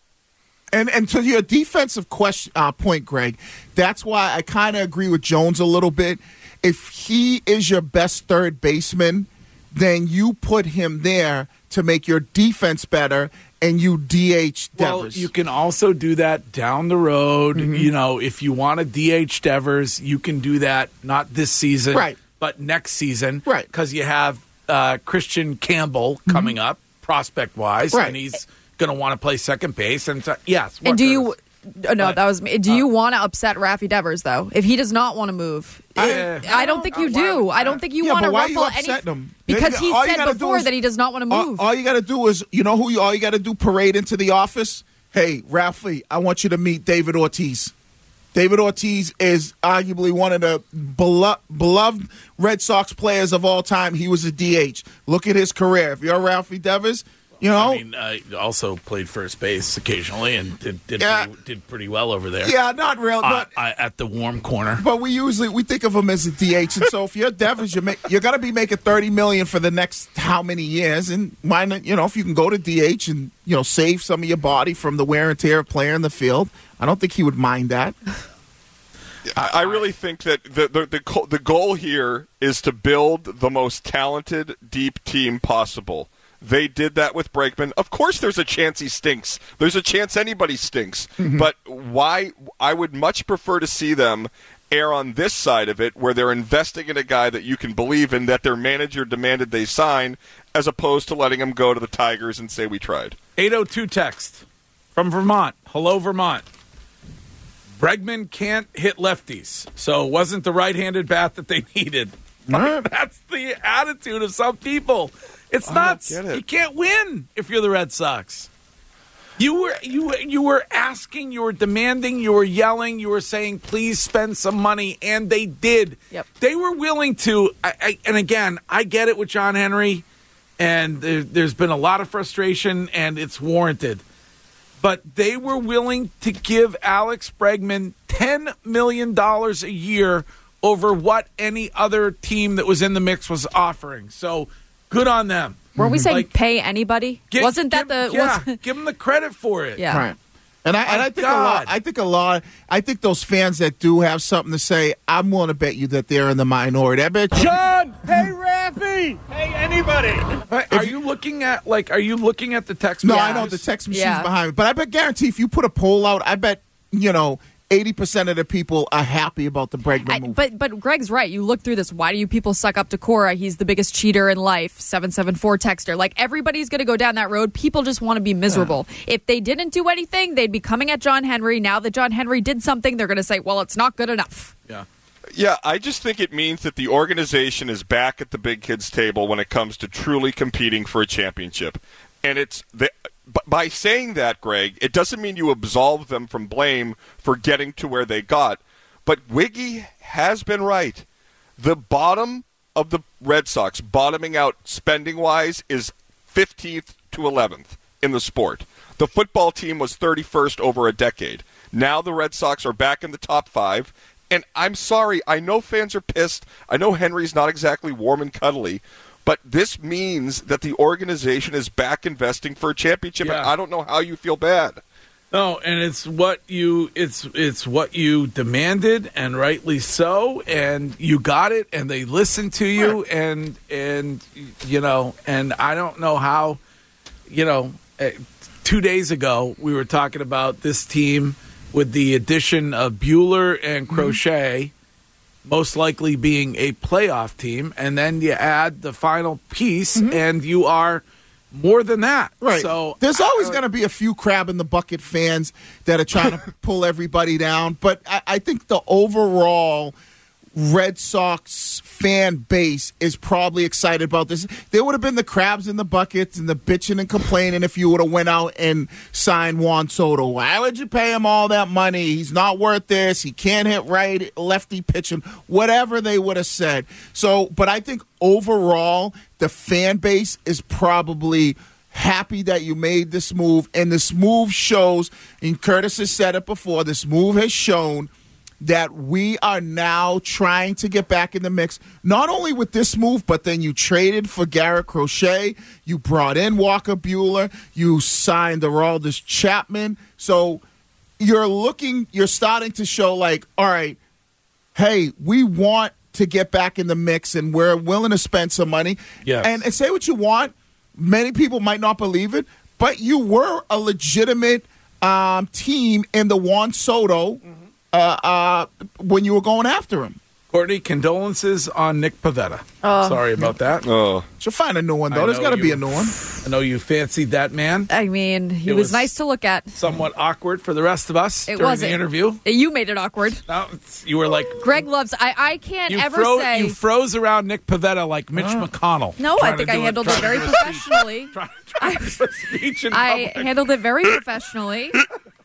And and to your defensive question uh, point, Greg, that's why I kind of agree with Jones a little bit. If he is your best third baseman, then you put him there to make your defense better, and you D H Devers. Well, you can also do that down the road. Mm-hmm. You know, if you want to D H Devers, you can do that not this season, Right. but next season, Right. Because you have uh, Christian Campbell coming up, prospect wise, Right. and he's going to want to play second base. And so, yes, And do you? Uh, no, But, that was me. Do you want to upset Raffy Devers though? If he does not want to move, I- I, don't think you do. I don't think you Yeah, want to but why are you ruffle any upsetting him? because They- he all you said gotta do before is- that he does not want to all, move. all you got to do is, you know who you, all you got to do, parade into the office. Hey, Ralphie, I want you to meet David Ortiz. David Ortiz is arguably one of the belo- beloved Red Sox players of all time. He was a D H. Look at his career. If you're Ralphie Devers, you know. I mean, uh, also played first base occasionally and did did, Yeah. pretty, did pretty well over there. Yeah, not real, Uh, but I, at the warm corner. But we usually we think of him as a D H, and so if you're Devers, you're, make, you're going to be making thirty million dollars for the next how many years? And why not? You know, if you can go to D H and you know save some of your body from the wear and tear of player in the field, I don't think he would mind that. I, I really think that the, the the the goal here is to build the most talented, deep team possible. They did that with Bregman. Of course, there's a chance he stinks. There's a chance anybody stinks. Mm-hmm. But why? I would much prefer to see them err on this side of it, where they're investing in a guy that you can believe in, that their manager demanded they sign, as opposed to letting him go to the Tigers and say we tried. eight oh two text from Vermont. Hello, Vermont. Bregman can't hit lefties, so it wasn't the right-handed bat that they needed. Like, that's the attitude of some people. It's I nuts. don't get it. You can't win if you're the Red Sox. You were you you were asking, you were demanding, you were yelling, you were saying, please spend some money, and they did. Yep. They were willing to. I, I, and again, I get it with John Henry, and there, there's been a lot of frustration, and it's warranted. But they were willing to give Alex Bregman ten million dollars a year over what any other team that was in the mix was offering. So good on them. Weren't we saying Like, pay anybody? Give- Wasn't that give- the? yeah? Was, give them the credit for it. Yeah. Right. And I, and My I think God. a lot. I think a lot. I think those fans that do have something to say, I'm willing to bet you that they're in the minority. I bet. John, hey Raffy, hey anybody. Are you looking at like? Are you looking at the text? No, messages? I know the text machine's Yeah. behind me, but I bet guarantee if you put a poll out, I bet you know eighty percent of the people are happy about the Bregman I, move. but but Greg's right. You look through this. Why do you people suck up to Cora? He's the biggest cheater in life. seven seven four texter. Like, everybody's going to go down that road. People just want to be miserable. Yeah. If they didn't do anything, they'd be coming at John Henry. Now that John Henry did something, they're going to say, well, it's not good enough. Yeah. Yeah, I just think it means that the organization is back at the big kids table when it comes to truly competing for a championship. And it's the, by saying that, Greg, it doesn't mean you absolve them from blame for getting to where they got. But Wiggy has been right. The bottom of the Red Sox, bottoming out spending-wise, is fifteenth to eleventh in the sport. The football team was thirty-first over a decade. Now the Red Sox are back in the top five. And I'm sorry, I know fans are pissed. I know Henry's not exactly warm and cuddly. But this means that the organization is back investing for a championship, Yeah. and I don't know how you feel bad. No, and it's what you it's it's what you demanded, and rightly so, and you got it, and they listened to you, and and you know, and I don't know how, you know, eh, two days ago we were talking about this team with the addition of Bueller and Crochet. Mm-hmm. Most likely being a playoff team, and then you add the final piece, mm-hmm. and you are more than that. Right. So there's always uh, going to be a few crab in the bucket fans that are trying to pull everybody down, but I, I think the overall Red Sox fan base is probably excited about this. There would have been the crabs in the buckets and the bitching and complaining if you would have went out and signed Juan Soto. Why would you pay him all that money? He's not worth this. He can't hit right, lefty pitching, whatever they would have said. So, but I think overall the fan base is probably happy that you made this move, and this move shows, and Curtis has said it before, this move has shown that we are now trying to get back in the mix, not only with this move, but then you traded for Garrett Crochet, you brought in Walker Bueller, you signed Aroldis Chapman. So you're looking, you're starting to show like, all right, hey, we want to get back in the mix and we're willing to spend some money. Yes. And, and say what you want. Many people might not believe it, but you were a legitimate um, team in the Juan Soto mm-hmm. Uh, uh, when you were going after him. Courtney, condolences on Nick Pivetta. Oh. Sorry about that. Oh, She'll find a new one, though. I There's know got to you- be a new one. I know you fancied that man. I mean, he It was, was nice to look at. Somewhat awkward for the rest of us It during wasn't. the interview. You made it awkward. No, it's- you were like, Greg loves. I I can't you, ever fro- say. you froze around Nick Pivetta like Mitch McConnell. No, trying I think to I do handled trying it to very do a speech. professionally. Trying- trying to do a speech in I public. handled it very professionally.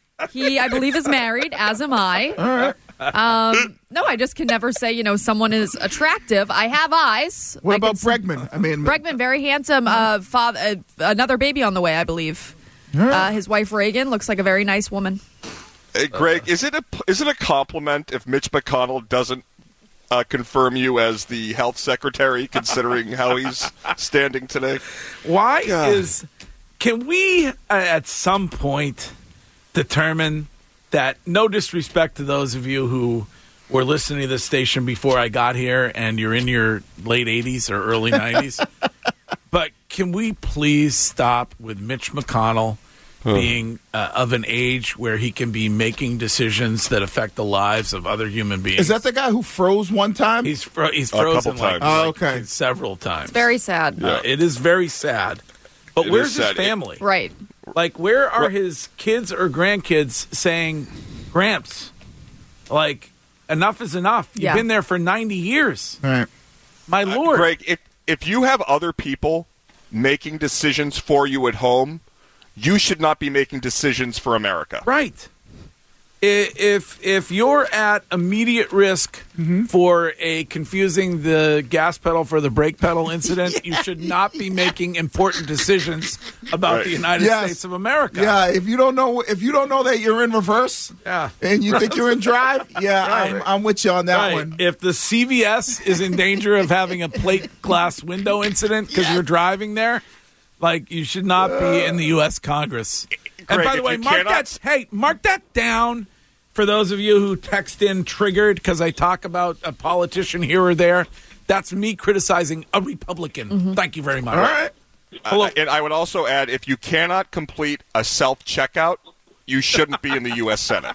He, I believe, is married, as am I. All right. Um, no, I just can never say, you know, someone is attractive. I have eyes. What I about can- Bregman? I mean, Bregman, very handsome. Uh, father, uh, another baby on the way, I believe. Uh, his wife Reagan looks like a very nice woman. Hey, Greg, is it a is it a compliment if Mitch McConnell doesn't uh, confirm you as the health secretary, considering how he's standing today? Why God. is? Can we uh, at some point determine that? No disrespect to those of you who were listening to this station before I got here, and you're in your late eighties or early nineties. But can we please stop with Mitch McConnell being uh, of an age where he can be making decisions that affect the lives of other human beings? Is that the guy who froze one time? He's fro- he's A frozen couple like, times. Oh, like okay. several times. It's very sad. Uh, it is very sad. But It where's is his sad. family? Right. Like, where are Well- his kids or grandkids saying, Gramps, like, enough is enough. You've Yeah. been there for ninety years. All right. My Lord. Greg, if if you have other people making decisions for you at home, you should not be making decisions for America. Right. I- If if you're at immediate risk for a confusing the gas pedal for the brake pedal incident, you should not be making important decisions about Right. the United Yes. States of America. Yeah, if you don't know, if you don't know that you're in reverse, Yeah. and you think you're in drive, yeah, Right. I'm, I'm with you on that Right. one. If the C V S is in danger of having a plate glass window incident because you're driving there, like, you should not be in the U S Congress. And Greg, by the if way, you mark cannot- that. Hey, mark that down for those of you who text in triggered because I talk about a politician here or there. That's me criticizing a Republican. Thank you very much. All right. Uh, and I would also add, if you cannot complete a self-checkout, you shouldn't be in the U S Senate.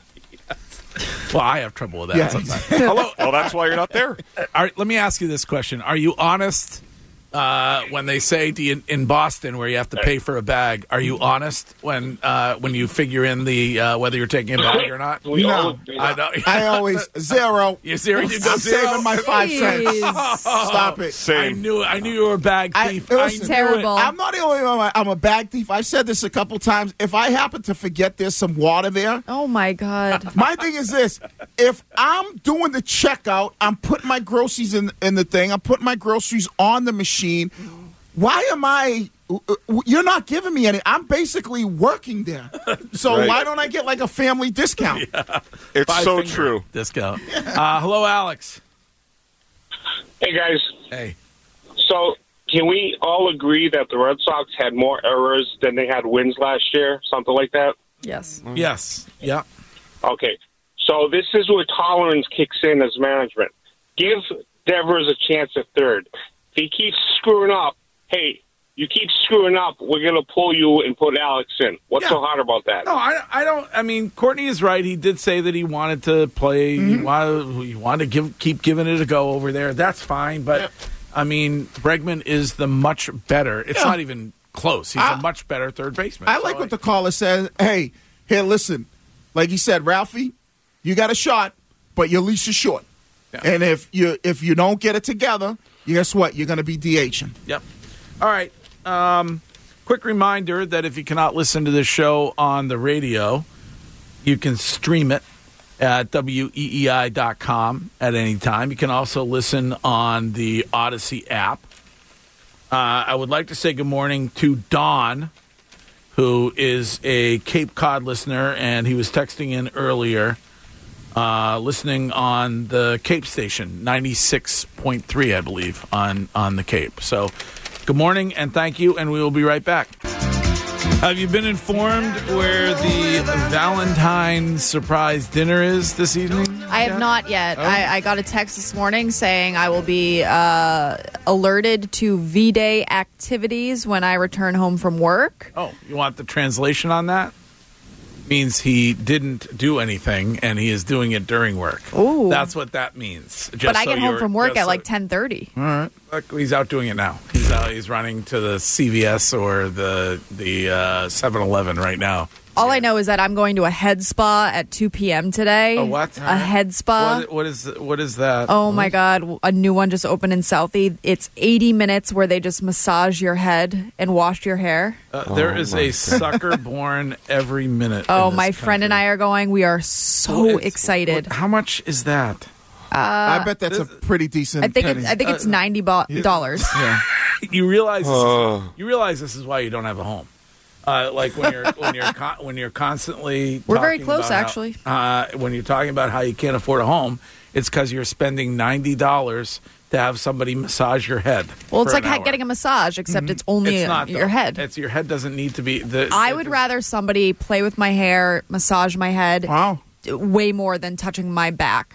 Well, I have trouble with that Yeah. sometimes. Hello. Well, that's why you're not there. All right, let me ask you this question: Are you honest uh, when they say to you in Boston, where you have to pay for a bag? Are you honest when uh, when you figure in the uh, whether you're taking a bag or not? No, I know. I always zero. You zero? You go I'm zero? saving my five cents. Jeez. Stop it. I Same. knew. I knew you were a bag I, thief. listen, I knew Terrible. it. I'm not the only one. I'm a bag thief. I've said this a couple times. If I happen to forget there's some water there, Oh my God. my thing is this: if I'm doing the checkout, I'm putting my groceries in in the thing. I'm putting my groceries on the machine. Why am I? You're not giving me any. I'm basically working there. So Right. why don't I get like a family discount? It's Five so finger true. Discount. Uh, hello, Alex. Hey, guys. Hey. So, can we all agree that the Red Sox had more errors than they had wins last year? Something like that? Yes. Yes. Yeah. Okay. So, this is where tolerance kicks in as management. Give Devers a chance at third. If he keeps screwing up, hey, you keep screwing up, we're going to pull you and put Alex in. What's Yeah. so hard about that? No, I, I don't. I mean, Courtney is right. He did say that he wanted to play. He wanted, he wanted to give, keep giving it a go over there. That's fine. But, I mean, Bregman is the much better. It's Yeah. not even close. He's I- a much better third baseman. I So like what the caller said. Hey, here, listen. Like he said, Ralphie, you got a shot, but your leash is short. Yeah. And if you if you don't get it together, guess what? You're going to be DHing. Yep. All right. Um, quick reminder that if you cannot listen to this show on the radio, you can stream it at W E E I dot com at any time. You can also listen on the Odyssey app. Uh, I would like to say good morning to Don, who is a Cape Cod listener, and he was texting in earlier, uh, listening on the Cape station, ninety-six point three, I believe, on, on the Cape. So good morning and thank you, and we will be right back. Have you been informed where the Valentine surprise dinner is this evening? I have not yet. Oh. I, I got a text this morning saying I will be uh, alerted to V-Day activities when I return home from work. Oh, you want the translation on that? Means he didn't do anything and he is doing it during work. Ooh. That's what that means. Just but I so get home you're- from work just at so- like ten thirty. All right. Look, he's out doing it now. He's out. He's running to the C V S or the the uh, seven eleven right now. All I know is that I'm going to a head spa at two p.m. today. A what? A head spa. What, what is what is that? Oh my God, a new one just opened in Southie. It's eighty minutes where they just massage your head and wash your hair. Uh, there is a sucker born every minute. Oh, in this my friend and I are going. We are so It's- excited. How much is that? Uh, I bet that's a pretty decent I think penny. it's, I think it's ninety dollars. Yeah. You realize this Oh. is, you realize this is why you don't have a home. Uh, like when you're when you're con- when you're constantly We're very talking close, about how- actually. uh, when you're talking about how you can't afford a home, it's because you're spending ninety dollars to have somebody massage your head. Well, it's for like an ha- hour. getting a massage, except it's only It's not, your though. head. It's your head doesn't need to be. The, I would rather somebody play with my hair, massage my head, wow. way more than touching my back.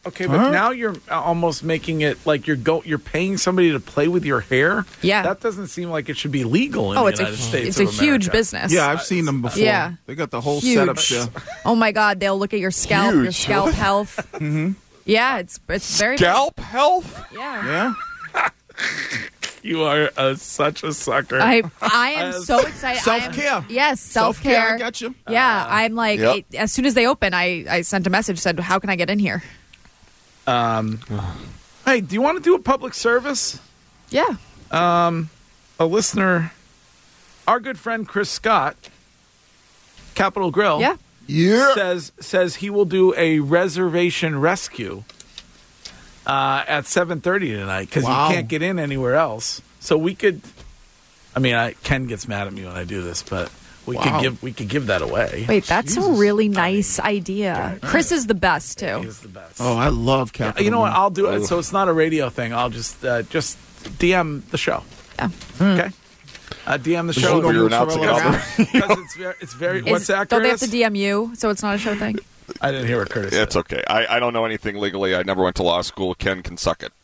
Okay, but Huh? now you're almost making it like you're go you're paying somebody to play with your hair. Yeah. That doesn't seem like it should be legal in Oh, the it's a United States. it's a of huge America. business. Yeah, I've seen them before. Yeah. They got the whole Huge. setup there. Oh my God, they'll look at your scalp, your Huge. scalp health. Mm-hmm. Yeah, it's it's very Scalp health? Yeah. Yeah. You are a, such a sucker. I I am so excited. I am- Self-care. Yes, self Self-care, care. I got you. Yeah, I'm like Yep. it- as soon as they open, I I sent a message said, "How can I get in here?" Um, hey, do you want to do a public service? Yeah. Um, a listener, our good friend Chris Scott, Capitol Grill, Yeah. Yeah. says says he will do a reservation rescue uh, at seven thirty tonight because Wow. you can't get in anywhere else. So we could. I mean, I, Ken gets mad at me when I do this, but we Wow. could give we could give that away. Wait, that's a Jesus. really nice idea. Chris is the best too. He's the best. Oh, I love Captain. You know what? I'll do it. So it's not a radio thing. I'll just uh, just D M the show. Yeah. Okay. Uh, D M the show. Hope you're announcing it. Because it's very, it's very. Is- what's that, Don't they have Curtis? to D M you, so it's not a show thing? I didn't hear what Curtis said. It's okay. I, I don't know anything legally. I never went to law school. Ken can suck it.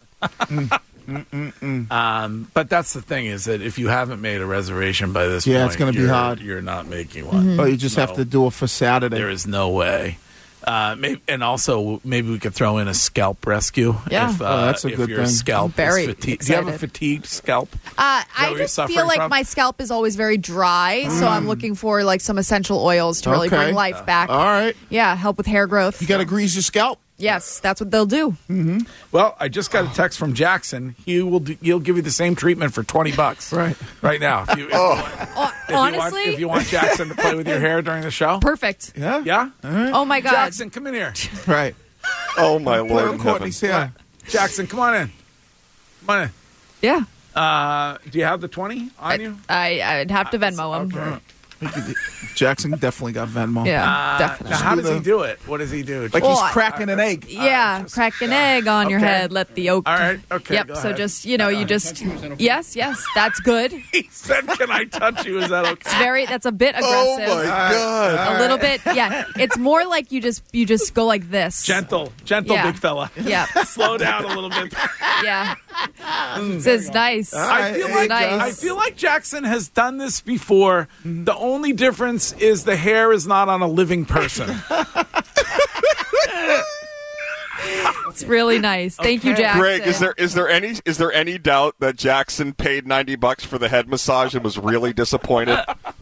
Um, but that's the thing is that if you haven't made a reservation by this Yeah, point, it's gonna be you're- hard. You're not making one. Oh, you just No. have to do it for Saturday. There is no way. Uh, maybe, and also maybe we could throw in a scalp rescue. Yeah. If, uh, Oh, that's a if good your thing. scalp Very is fatigued. Do you have a excited. fatigued scalp? Uh, that I what you're just suffering feel like from? my scalp is always very dry, so I'm looking for like some essential oils to really Okay. bring life back. All right. Yeah, help with hair growth. You got to grease your scalp. Yes, that's what they'll do. Well, I just got a text from Jackson. He will. Do, he'll give you the same treatment for twenty bucks. Right. Right now. If you, if, Oh, if you honestly, want, if you want Jackson to play with your hair during the show, perfect. Yeah. yeah. Oh my God. Jackson, come in here. Right. Oh, my Play Lord. with in Courtney's hair. Jackson, come on in. Come on in. Yeah. Uh, do you have the twenty on you? I I'd have to Venmo him. Okay. Jackson definitely got Venmo. Yeah, Uh, definitely. Now, how does he the- do it? What does he do? Like Well, he's I- cracking an egg. Yeah, crack an egg on your Okay. head. Let the yolk. All right. Okay. Yep. go So ahead. just you know, you just yes, yes, that's good. He said, "Can I touch you?" Is that okay? It's very. That's a bit Oh, aggressive. my God. A little bit. Yeah. It's more like you just you just go like this. Gentle, gentle, Yeah. big fella. Yeah. Slow down a little bit. Yeah. This is nice. I feel There like you go. Nice. I feel like Jackson has done this before. The only difference is the hair is not on a living person. It's really nice. Thank you, Okay. Jackson. Greg, is there is there any is there any doubt that Jackson paid ninety bucks for the head massage and was really disappointed?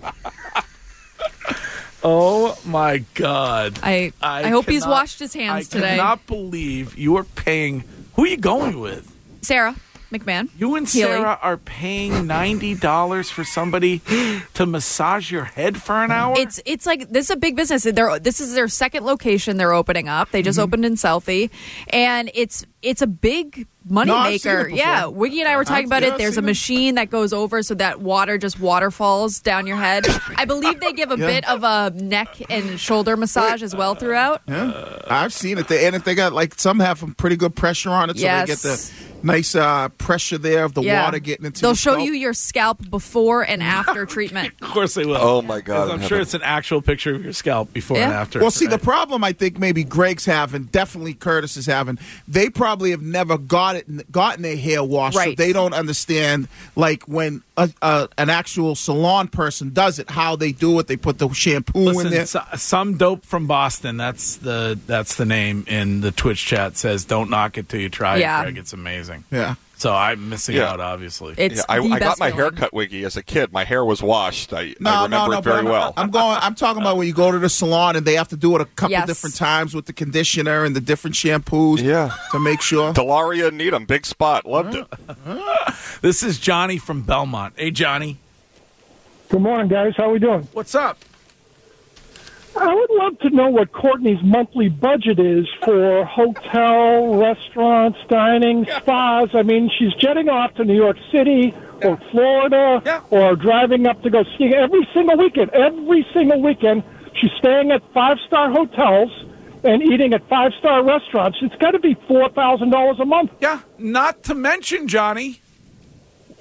Oh my God! I I, hope he's cannot- washed his hands I today. cannot believe you are paying. Who are you going with? Sarah McMahon. You and Healy. Sarah are paying ninety dollars for somebody to massage your head for an hour. It's it's like this is a big business. They're, this is their second location they're opening up. They just Mm-hmm. opened in Southie, and it's it's a big money No, I've seen it maker. before. Yeah, Wiggy and I were talking I've- about yeah, it. I've There's a seen it. machine that goes over so that water just waterfalls down your head. I believe they give a Yeah. bit of a neck and shoulder massage as well throughout. Yeah. I've seen it. They, and if they got like some have some pretty good pressure on it, so Yes. they get the nice uh, pressure there of the Yeah. water getting into. They'll your show scalp. you your scalp before and after treatment. of course they will. Oh my God! 'Cause I'm in sure heaven. it's an actual picture of your scalp before Yeah. and after. Well, see, the right? problem I think maybe Greg's having, definitely Curtis is having, they probably have never got it, gotten their hair washed, so Right. they don't understand, like, when a, a, an actual salon person does it, how they do it. They put the shampoo in Listen, there. so, some dope from Boston. That's the that's the name in the Twitch chat. Says, "Don't knock it till you try Yeah. it, Greg. It's amazing." Yeah. So I'm missing Yeah. out, obviously. It's Yeah, I, the I got best my feeling. haircut wiggy as a kid. My hair was washed. I, No, I remember no, no, it very but I'm, well. I'm going. I'm talking about when you go to the salon and they have to do it a couple Yes. different times with the conditioner and the different shampoos. Yeah. to make sure. Delaria Needham, big spot, loved it. This is Johnny from Belmont. Hey, Johnny. Good morning, guys. How we doing? What's up? I would love to know what Courtney's monthly budget is for hotel, restaurants, dining, spas. I mean, she's jetting off to New York City or Florida Yeah. or driving up to go skiing every single weekend. Every single weekend, she's staying at five-star hotels and eating at five-star restaurants. It's got to be four thousand dollars a month. Yeah. Not to mention, Johnny,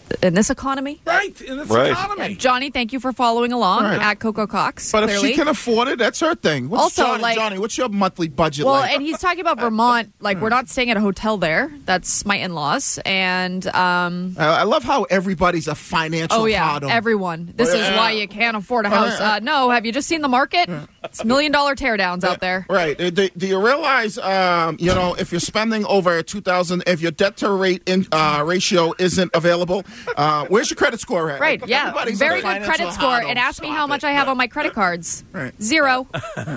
in this economy. Right, in this Right. economy. Yeah, Johnny, thank you for following along Right. at Coco Cox. But clearly. if she can afford it, that's her thing. What's Also, Johnny, like- Johnny, what's your monthly budget Well, like? and he's talking about Vermont. Like, we're not staying at a hotel there. That's my in-laws. And, um... I I love how everybody's a financial oh, yeah, hard-on. everyone. This Oh, is yeah. why you can't afford a Oh, house. yeah. Uh, no, have you just seen the market? It's million-dollar teardowns out there. Right. Uh, Do, do you realize, um, you know, if you're spending over two thousand, if your debt to rate in, uh, ratio isn't available, uh, where's your credit score at? Right, Like, yeah. everybody's Very a good financial credit score. hard-on. And ask me Stop how it. much I have on my credit cards. Right. Zero.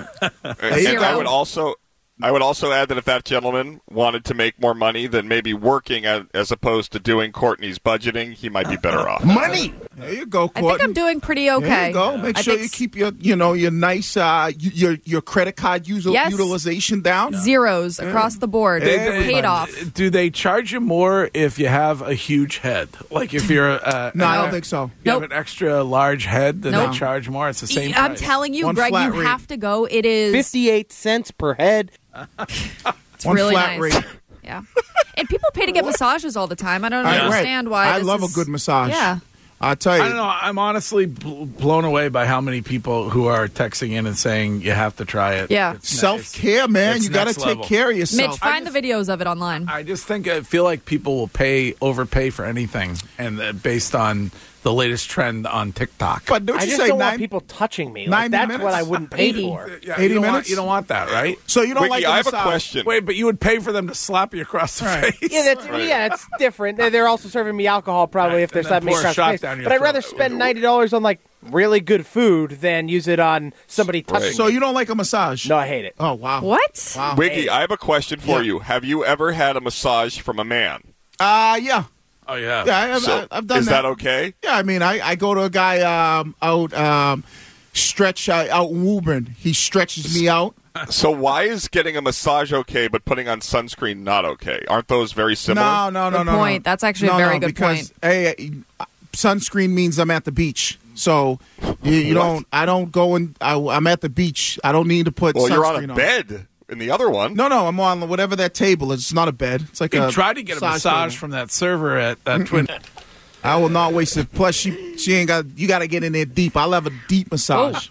And I would also, I would also add that if that gentleman wanted to make more money than maybe working as, as opposed to doing Courtney's budgeting, he might be better off. Money. There you go, I Courtney. think I'm doing pretty okay. There you go. Make I sure think you keep your, you know, your nice, uh, y- your your credit card user Yes. utilization down. Zeros across the board. They- they- Paid off. Do they charge you more if you have a huge head? Like if you're uh, No, I uh, don't think so. You Nope. have an extra large head, then Nope. they charge more. It's the same I'm price. telling you, One Greg, flat you rate. have to go. It is fifty-eight cents per head. It's One really flat nice. rate. Yeah. And people pay to get massages all the time. I don't I- right. understand why. I this love is- a good massage. Yeah. I'll tell you. I don't know. I'm honestly bl- blown away by how many people who are texting in and saying you have to try it. Yeah. It's Self care, man. it's You got to next take level. care of yourself. Mitch, find the videos of it online. I just think I feel like people will pay overpay for anything, and uh, based on the latest trend on TikTok. But don't I you just say don't nine, want people touching me. Like, ninety that's minutes? what I wouldn't pay eighty. for. Yeah, eighty you don't minutes? Want, you don't want that, right? So you don't Wiggy, like a I have a massage? question. Wait, but you would pay for them to slap you across the Right. face. Yeah, that's Right. yeah, it's different. They're- They're also serving me alcohol probably Right, if they're and then slapping me pour a across shot the face. down your But I'd throat. rather spend ninety dollars on like really good food than use it on somebody touching Right. So me. you don't like a massage? No, I hate it. Oh wow. What? Wow. Wiggy, I have a question for Yeah. you. Have you ever had a massage from a man? Uh yeah. Oh yeah. Yeah, I have, So, I, I've done is that. that okay? Yeah, I mean, I, I go to a guy um, out um, stretch uh, out in Woburn. He stretches me out. So why is getting a massage okay, but putting on sunscreen not okay? Aren't those very similar? No, no, no, Good no. point. No. That's actually a no, very no, good because, point. Hey, uh, sunscreen means I'm at the beach. So you, you What? don't. I don't go and I, I'm at the beach. I don't need to put. Well, sunscreen you're on a on. bed in the other one. No, no, I'm on whatever that table is. It's not a bed. It's like You a. tried to get a massage table. from that server at uh, Twin. I will not waste it. Plus, she she ain't got. You got to get in there deep. I'll have a deep massage.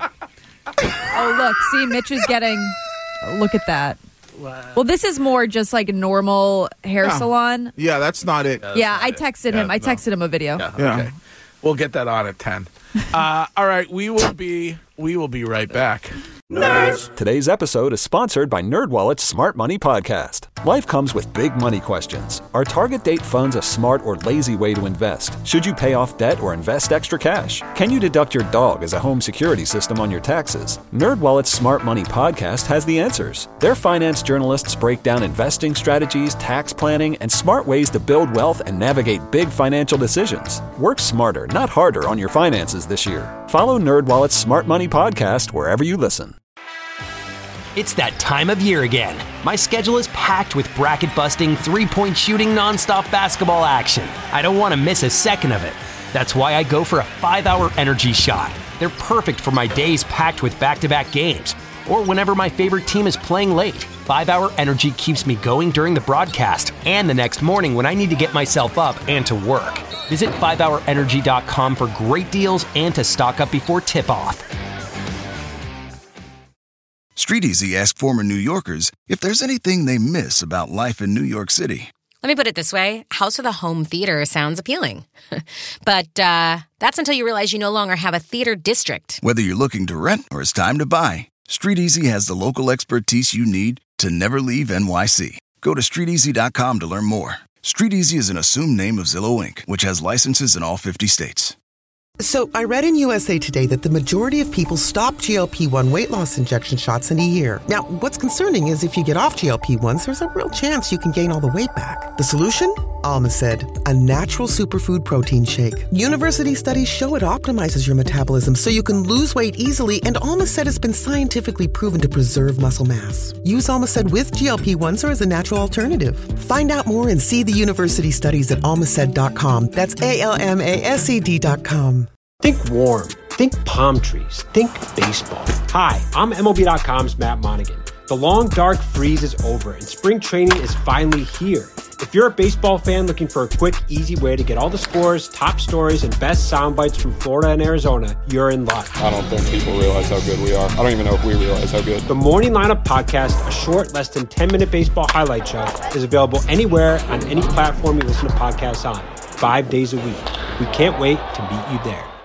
Oh, look. See, Mitch is getting. Look at that. Well, this is more just like a normal hair Yeah. salon. Yeah, that's not it. Yeah, I texted him. Yeah, I no. texted him a video. Yeah, Yeah. okay. We'll get that on at ten. Uh, all right, we will be we will be right back. Today's episode is sponsored by NerdWallet's Smart Money Podcast. Life comes with big money questions. Are target date funds a smart or lazy way to invest? Should you pay off debt or invest extra cash? Can you deduct your dog as a home security system on your taxes? NerdWallet's Smart Money Podcast has the answers. Their finance journalists break down investing strategies, tax planning, and smart ways to build wealth and navigate big financial decisions. Work smarter, not harder on your finances this year. Follow NerdWallet's Smart Money Podcast wherever you listen. It's that time of year again. My schedule is packed with bracket-busting, three-point shooting, nonstop basketball action. I don't want to miss a second of it. That's why I go for a five-hour energy shot. They're perfect for my days packed with back-to-back games, or whenever my favorite team is playing late. five-hour energy keeps me going during the broadcast and the next morning when I need to get myself up and to work. Visit five hour energy dot com for great deals and to stock up before tip-off. StreetEasy asked former New Yorkers if there's anything they miss about life in New York City. Let me put it this way. House with a home theater sounds appealing. But uh, that's until you realize you no longer have a theater district. Whether you're looking to rent or it's time to buy, StreetEasy has the local expertise you need to never leave N Y C. Go to street easy dot com to learn more. StreetEasy is an assumed name of Zillow Incorporated, which has licenses in all fifty states. So I read in U S A Today that the majority of people stop G L P one weight loss injection shots in a year. Now, what's concerning is if you get off G L P ones, there's a real chance you can gain all the weight back. The solution? Alma said, a natural superfood protein shake. University studies show it optimizes your metabolism so you can lose weight easily, and Alma said it's been scientifically proven to preserve muscle mass. Use Alma said with G L P ones or as a natural alternative. Find out more and see the university studies at alma said dot com. That's A L M A S E D dot com. Think warm. Think palm trees. Think baseball. Hi, I'm M L B dot com's Matt Monaghan. The long, dark freeze is over, and spring training is finally here. If you're a baseball fan looking for a quick, easy way to get all the scores, top stories, and best sound bites from Florida and Arizona, you're in luck. I don't think people realize how good we are. I don't even know if we realize how good. The Morning Lineup Podcast, a short, less than ten-minute baseball highlight show, is available anywhere on any platform you listen to podcasts on, five days a week. We can't wait to meet you there.